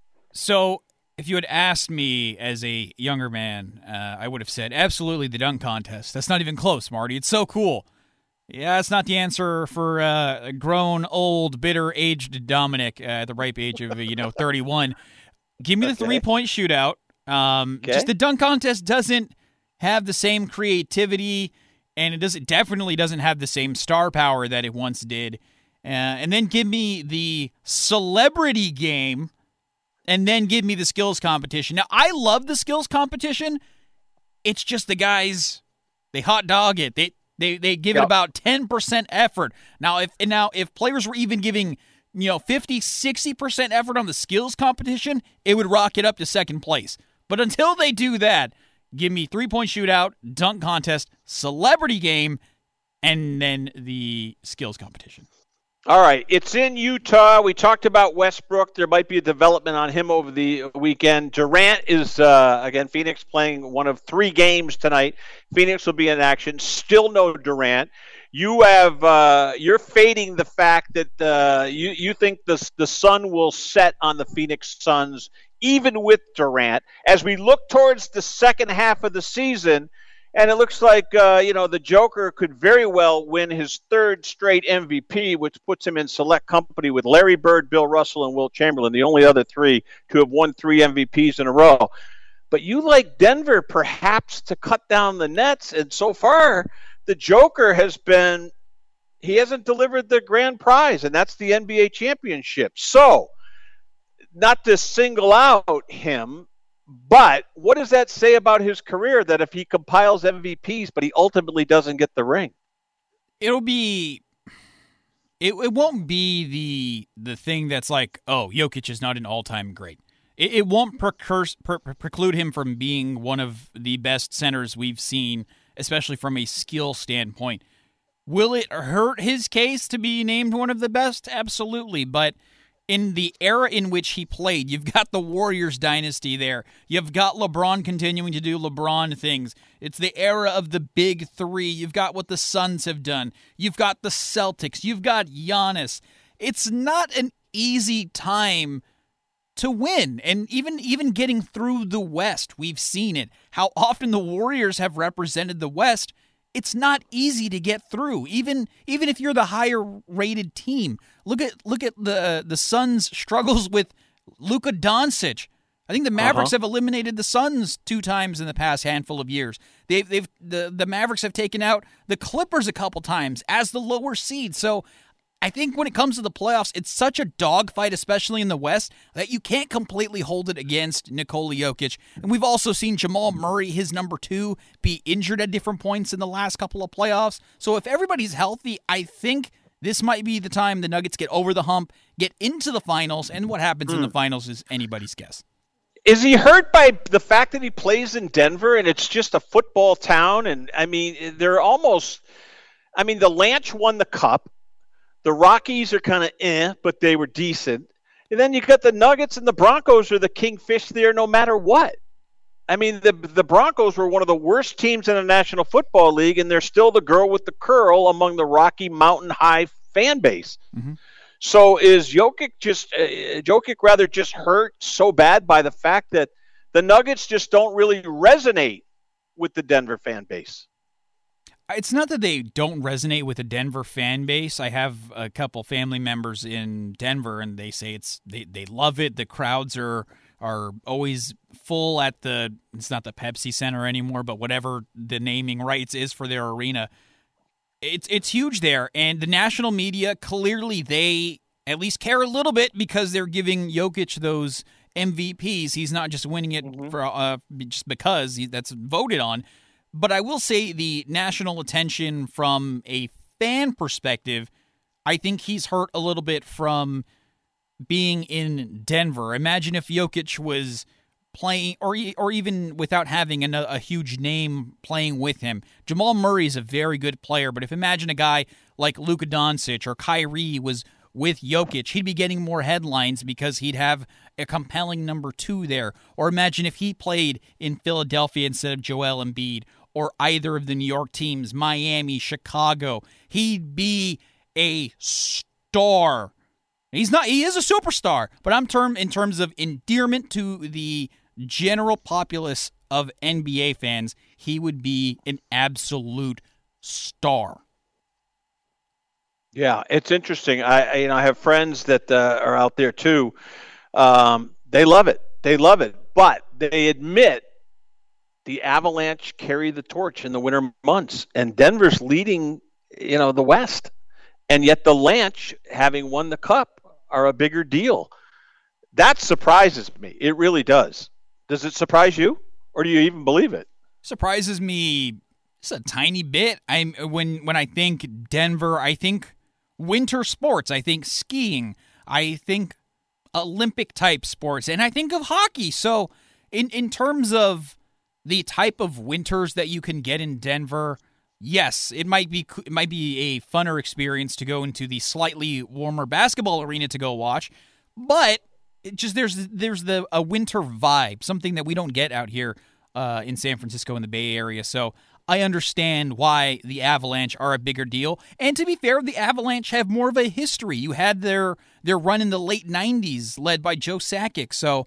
So if you had asked me as a younger man, uh, I would have said, absolutely, the dunk contest. That's not even close, Marty. It's so cool. Yeah, that's not the answer for uh, a grown, old, bitter, aged Dominic uh, at the ripe age of, you know, thirty-one. Give me the okay. three-point shootout. Um, okay. Just the dunk contest doesn't have the same creativity, and it doesn't definitely doesn't have the same star power that it once did. Uh, and then give me the celebrity game, and then give me the skills competition. Now, I love the skills competition. It's just the guys, they hot dog it. They they they give yep. it about ten percent effort. Now, if and now if players were even giving, you know, fifty, sixty percent effort on the skills competition, it would rocket up to second place. But until they do that, give me three-point shootout, dunk contest, celebrity game, and then the skills competition. All right, it's in Utah. We talked about Westbrook. There might be a development on him over the weekend. Durant is, uh, again, Phoenix playing one of three games tonight. Phoenix will be in action. Still no Durant. You have, uh, you're fading the fact that uh, you, you think the, the sun will set on the Phoenix Suns even with Durant. As we look towards the second half of the season, and it looks like, uh, you know, the Joker could very well win his third straight M V P, which puts him in select company with Larry Bird, Bill Russell, and Wilt Chamberlain, the only other three to have won three M V Ps in a row. But you like Denver perhaps to cut down the nets, and so far the Joker has been, he hasn't delivered the grand prize, and that's the N B A championship. So, not to single out him, but what does that say about his career that if he compiles M V Ps but he ultimately doesn't get the ring? It'll be it, it won't be the the thing that's like, oh, Jokic is not an all-time great. It, it won't precurse, per, preclude him from being one of the best centers we've seen, especially from a skill standpoint. Will it hurt his case to be named one of the best? Absolutely, but in the era in which he played, you've got the Warriors dynasty there. You've got LeBron continuing to do LeBron things. It's the era of the big three. You've got what the Suns have done. You've got the Celtics. You've got Giannis. It's not an easy time to win. And even, even getting through the West, we've seen it. How often the Warriors have represented the West. It's not easy to get through, even even if you're the higher-rated team. Look at look at the the Suns' struggles with Luka Doncic. I think the Mavericks uh-huh. have eliminated the Suns two times in the past handful of years. They've they've the, the Mavericks have taken out the Clippers a couple times as the lower seed. So I think when it comes to the playoffs, it's such a dogfight, especially in the West, that you can't completely hold it against Nikola Jokic. And we've also seen Jamal Murray, his number two, be injured at different points in the last couple of playoffs. So if everybody's healthy, I think this might be the time the Nuggets get over the hump, get into the finals, and what happens mm. in the finals is anybody's guess. Is he hurt by the fact that he plays in Denver and it's just a football town? And, I mean, they're almost – I mean, the Lanch won the Cup. The Rockies are kind of eh, but they were decent. And then you got the Nuggets and the Broncos are the kingfish there no matter what. I mean, the the Broncos were one of the worst teams in the National Football League, and they're still the girl with the curl among the Rocky Mountain High fan base. Mm-hmm. So is Jokic just uh, Jokic rather just hurt so bad by the fact that the Nuggets just don't really resonate with the Denver fan base? It's not that they don't resonate with the Denver fan base. I have a couple family members in Denver, and they say it's they, they love it. The crowds are are always full at the, it's not the Pepsi Center anymore, but whatever the naming rights is for their arena. It's it's huge there, and the national media, clearly they at least care a little bit because they're giving Jokic those M V Ps. He's not just winning it mm-hmm. for uh, just because he, that's voted on. But I will say the national attention from a fan perspective, I think he's hurt a little bit from being in Denver. Imagine if Jokic was playing, or or even without having a, a huge name playing with him. Jamal Murray is a very good player, but if imagine a guy like Luka Doncic or Kyrie was with Jokic, he'd be getting more headlines because he'd have a compelling number two there. Or imagine if he played in Philadelphia instead of Joel Embiid, or either of the New York teams, Miami, Chicago. He'd be a star. He's not. He is a superstar, but I'm term in terms of endearment to the general populace of N B A fans, he would be an absolute star. Yeah, it's interesting. I, I you know I have friends that uh, are out there too. Um, they love it. They love it, but they admit the Avalanche carry the torch in the winter months, and Denver's leading, you know, the West, and yet the Lanch, having won the Cup, are a bigger deal. That surprises me. It really does. Does it surprise you, or do you even believe it? Surprises me just a tiny bit. I when when I think Denver, I think winter sports. I think skiing. I think Olympic type sports, and I think of hockey. So, in in terms of the type of winters that you can get in Denver, yes, it might be it might be a funner experience to go into the slightly warmer basketball arena to go watch, but it just there's there's the a winter vibe, something that we don't get out here uh, in San Francisco in the Bay Area. So I understand why the Avalanche are a bigger deal. And to be fair, the Avalanche have more of a history. You had their their run in the late nineties led by Joe Sakic. So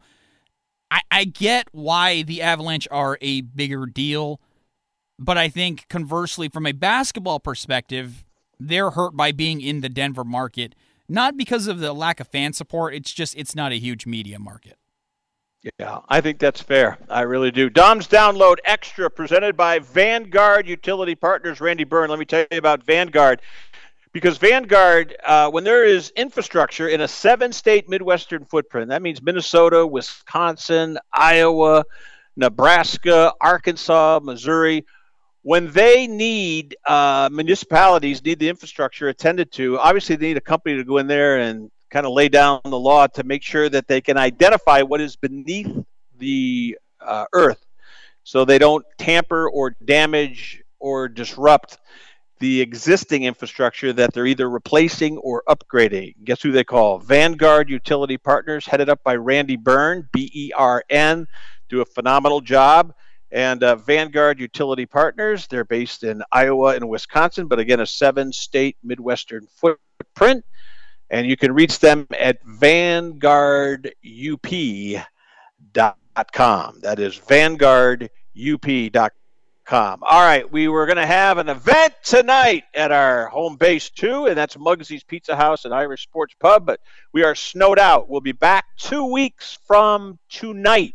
I, I get why the Avalanche are a bigger deal. But I think, conversely, from a basketball perspective, they're hurt by being in the Denver market. Not because of the lack of fan support. It's just it's not a huge media market. Yeah, I think that's fair. I really do. Dom's Download Extra, presented by Vanguard Utility Partners. Randy Byrne, let me tell you about Vanguard. Because Vanguard, uh, when there is infrastructure in a seven-state Midwestern footprint, that means Minnesota, Wisconsin, Iowa, Nebraska, Arkansas, Missouri. When they need, uh, municipalities need the infrastructure attended to, obviously they need a company to go in there and kind of lay down the law to make sure that they can identify what is beneath the uh, earth so they don't tamper or damage or disrupt the existing infrastructure that they're either replacing or upgrading. Guess who they call? Vanguard Utility Partners, headed up by Randy Byrne, B E R N, do a phenomenal job. And uh, Vanguard Utility Partners, they're based in Iowa and Wisconsin, but again, a seven-state Midwestern footprint. And you can reach them at vanguard u p dot com. That is vanguard u p dot com. All right, we were going to have an event tonight at our home base, too, and that's Muggsy's Pizza House and Irish Sports Pub, but we are snowed out. We'll be back two weeks from tonight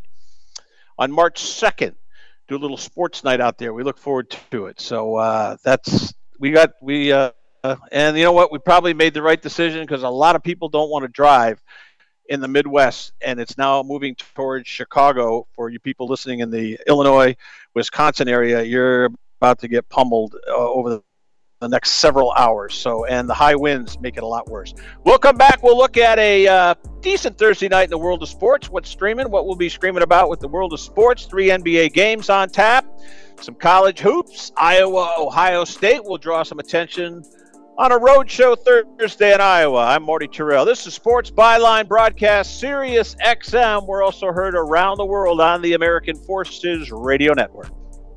on March second. Do a little sports night out there. We look forward to it. So uh, that's we got we uh, uh, and you know what? We probably made the right decision because a lot of people don't want to drive in the Midwest, and it's now moving towards Chicago. For you people listening in the Illinois, Wisconsin area, you're about to get pummeled uh, over the, the next several hours. So, and the high winds make it a lot worse. We'll come back. We'll look at a uh, decent Thursday night in the world of sports. What's streaming? What we'll be screaming about with the world of sports? Three N B A games on tap. Some college hoops. Iowa, Ohio State will draw some attention on a road show Thursday in Iowa. I'm Marty Terrell. This is Sports Byline Broadcast, Sirius X M. We're also heard around the world on the American Forces Radio Network.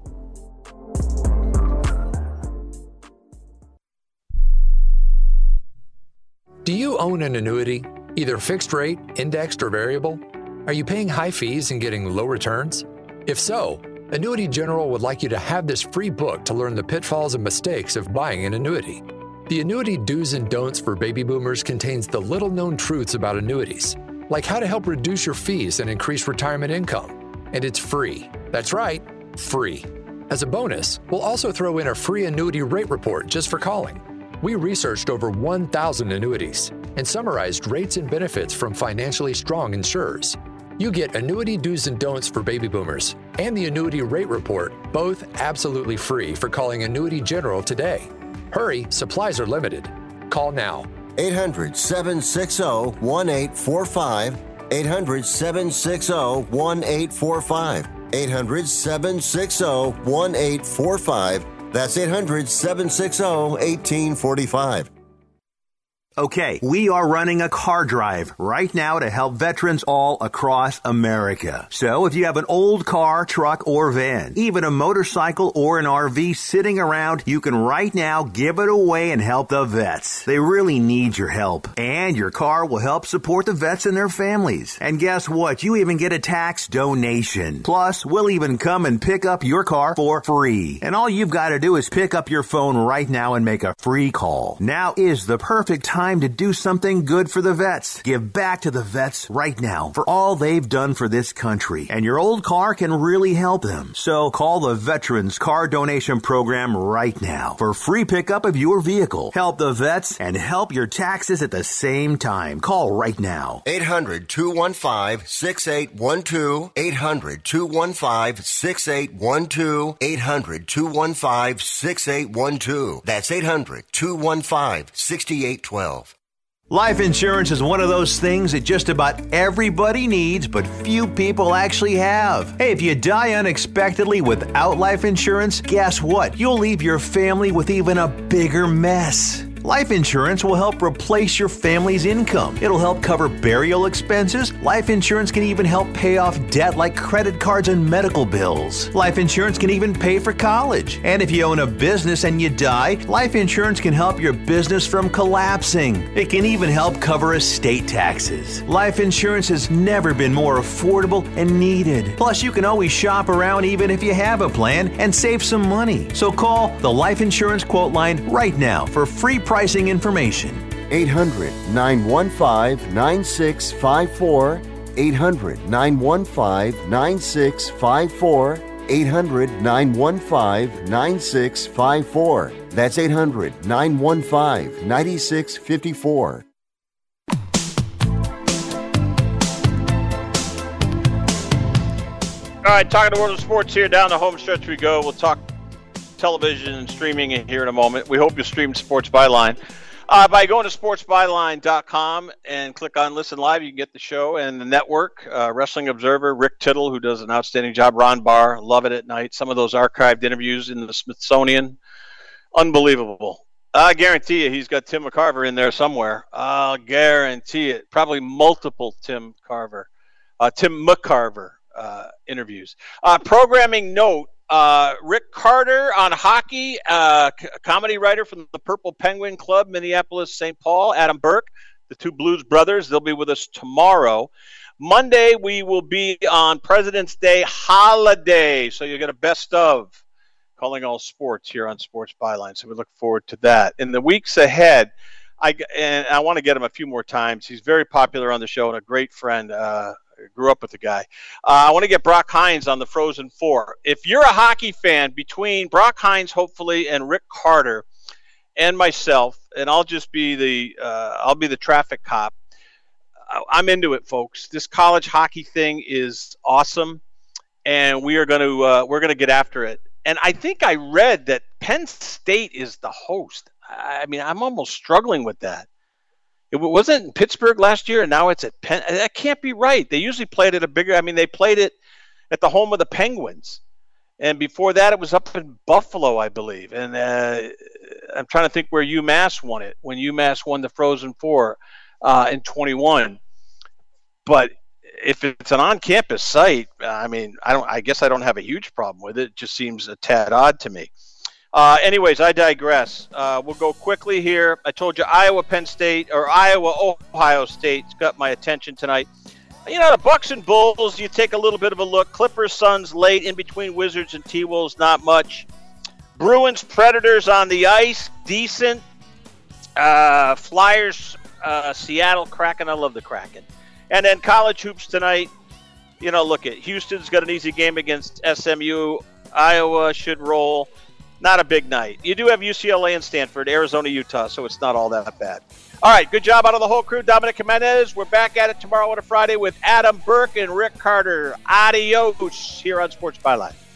Do you own an annuity, either fixed rate, indexed, or variable? Are you paying high fees and getting low returns? If so, Annuity General would like you to have this free book to learn the pitfalls and mistakes of buying an annuity. The Annuity Do's and Don'ts for Baby Boomers contains the little-known truths about annuities, like how to help reduce your fees and increase retirement income. And it's free. That's right, free. As a bonus, we'll also throw in a free annuity rate report just for calling. We researched over one thousand annuities and summarized rates and benefits from financially strong insurers. You get annuity do's and don'ts for baby boomers and the annuity rate report, both absolutely free for calling Annuity General today. Hurry, supplies are limited. Call now. eight hundred, seven six zero, one eight four five. eight hundred, seven six zero, one eight four five. eight hundred, seven six zero, one eight four five. That's eight hundred, seven six zero, one eight four five. Okay, we are running a car drive right now to help veterans all across America. So if you have an old car, truck, or van, even a motorcycle or an R V sitting around, you can right now give it away and help the vets. They really need your help. And your car will help support the vets and their families. And guess what? You even get a tax donation. Plus, we'll even come and pick up your car for free. And all you've got to do is pick up your phone right now and make a free call. Now is the perfect time Time to do something good for the vets. Give back to the vets right now for all they've done for this country. And your old car can really help them. So call the Veterans Car Donation Program right now for free pickup of your vehicle. Help the vets and help your taxes at the same time. Call right now. eight hundred, two one five, six eight one two. eight hundred, two one five, six eight one two. eight hundred, two one five, six eight one two. That's eight hundred, two one five, six eight one two. Life insurance is one of those things that just about everybody needs, but few people actually have. Hey, if you die unexpectedly without life insurance, guess what? You'll leave your family with even a bigger mess. Life insurance will help replace your family's income. It'll help cover burial expenses. Life insurance can even help pay off debt like credit cards and medical bills. Life insurance can even pay for college. And if you own a business and you die, life insurance can help your business from collapsing. It can even help cover estate taxes. Life insurance has never been more affordable and needed. Plus, you can always shop around even if you have a plan and save some money. So call the Life Insurance Quote Line right now for free pricing information. eight hundred, nine one five, nine six five four. eight hundred, nine one five, nine six five four. eight hundred, nine one five, nine six five four. That's eight hundred, nine one five, nine six five four. All right, talking the world of sports here. Down the home stretch we go. We'll talk television and streaming in here in a moment. We hope you stream Sports Byline. Uh, by going to sports byline dot com and click on Listen Live, you can get the show and the network. Uh, Wrestling Observer, Rick Tittle, who does an outstanding job. Ron Barr, Love It at Night. Some of those archived interviews in the Smithsonian. Unbelievable. I guarantee you he's got Tim McCarver in there somewhere. I'll guarantee it. Probably multiple Tim Carver. Uh, Tim McCarver uh, interviews. Uh, programming note. Uh, Rick Carter on hockey, uh, c- comedy writer from the Purple Penguin Club, Minneapolis, Saint Paul. Adam Burke, the two Blues brothers. They'll be with us tomorrow. Monday, we will be on President's Day holiday. So you'll get a best of Calling All Sports here on Sports Byline. So we look forward to that. In the weeks ahead, I, and I want to get him a few more times. He's very popular on the show and a great friend. Uh, Grew up with the guy. Uh, I want to get Brock Hines on the Frozen Four. If you're a hockey fan, between Brock Hines, hopefully, and Rick Carter, and myself, and I'll just be the uh, I'll be the traffic cop. I'm into it, folks. This college hockey thing is awesome, and we are going to uh, we're going to get after it. And I think I read that Penn State is the host. I mean, I'm almost struggling with that. It wasn't in Pittsburgh last year, and now it's at Penn. That can't be right. They usually played at a bigger – I mean, they played it at the home of the Penguins. And before that, it was up in Buffalo, I believe. And uh, I'm trying to think where UMass won it, when UMass won the Frozen Four uh, in twenty-one. But if it's an on-campus site, I mean, I don't. I guess I don't have a huge problem with it. It just seems a tad odd to me. Uh, anyways, I digress. Uh, we'll go quickly here. I told you Iowa, Penn State, or Iowa, Ohio State's got my attention tonight. You know, the Bucks and Bulls, you take a little bit of a look. Clippers, Suns, late in between Wizards and T-Wolves, not much. Bruins, Predators on the ice, decent. Uh, Flyers, uh, Seattle, Kraken. I love the Kraken. And then college hoops tonight. You know, look at Houston's got an easy game against S M U. Iowa should roll. Not a big night. You do have U C L A and Stanford, Arizona, Utah, so it's not all that bad. All right, good job out of the whole crew. Dominic Jimenez. We're back at it tomorrow on a Friday with Adam Burke and Rick Carter. Adios here on Sports Byline.